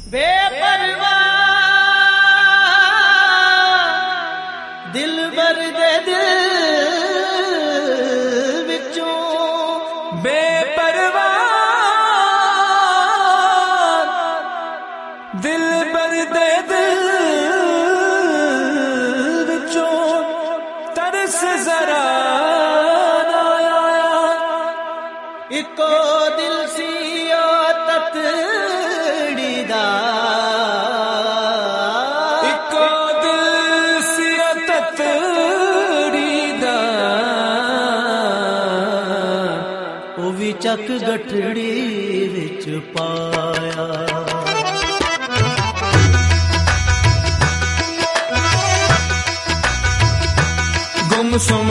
बेपरवाह दिलबर दे दिल विचों बेपरवाह दिलबर दे दिल विचों तरस जरा ना आया। इको दिल सी ततड़ी दा इको दिल सी ततड़ी दा ओ भी चक गठड़ी विच पाया। गुमसुम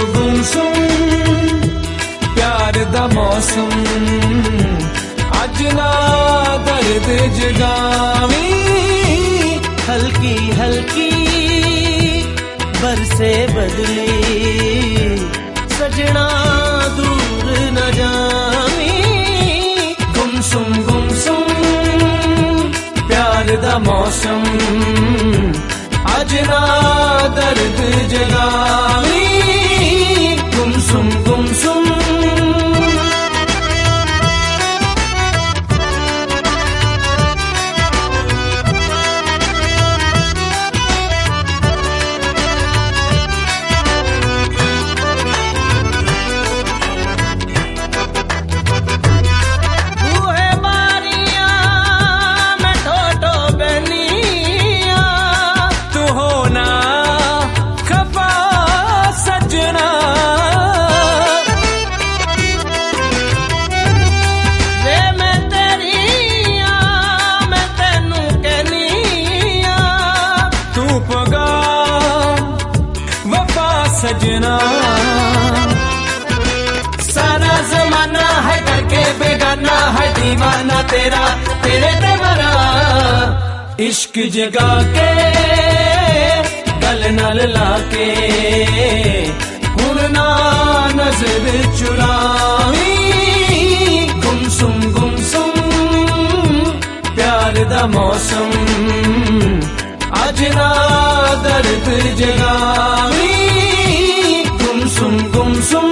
प्यार दा मौसम अज ना दर्द जगावी। हल्की हल्की बरसे बदली सजना दूर न जावी। गुमसुम प्यार दा मौसम अज ना दर्द जगावी। गुमसुम सजना सारा जमाना है करके बेगाना है दीवाना तेरा तेरे ते मरा। इश्क जगा के गल नाल लाके हुण ना नजर चुरावी। गुमसुम प्यार दा मौसम अज ना दर्द जगावी। गुमसुम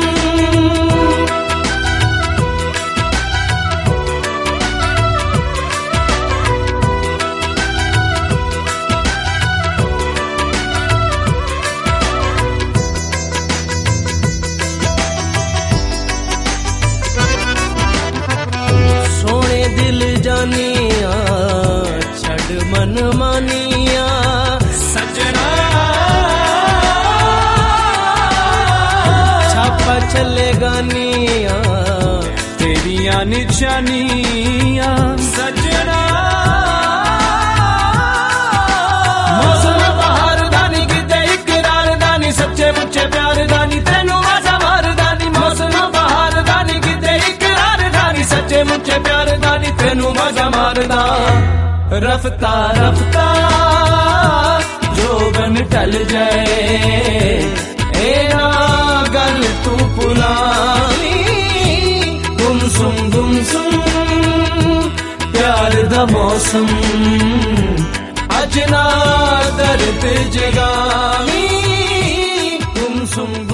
सोने दिल जानिया छड़ मन मानिया। सजना छापा चले गानिया तेरिया निशानिया। सजना मौसम बहार दानी किते इकरार दानी सच्चे मुच्चे प्यार दानी तेनू आजा मार दानी। मौसम बहार दानी किते इकरार दानी सच्चे मुच्चे प्यार दानी तेनू आजा मार दा। रफ्ता रफ्ता जोगन टल जाए ए ना गल तू पुरानी। गुमसुम प्यार दा मौसम अज ना दर्द जगावी। गुमसुम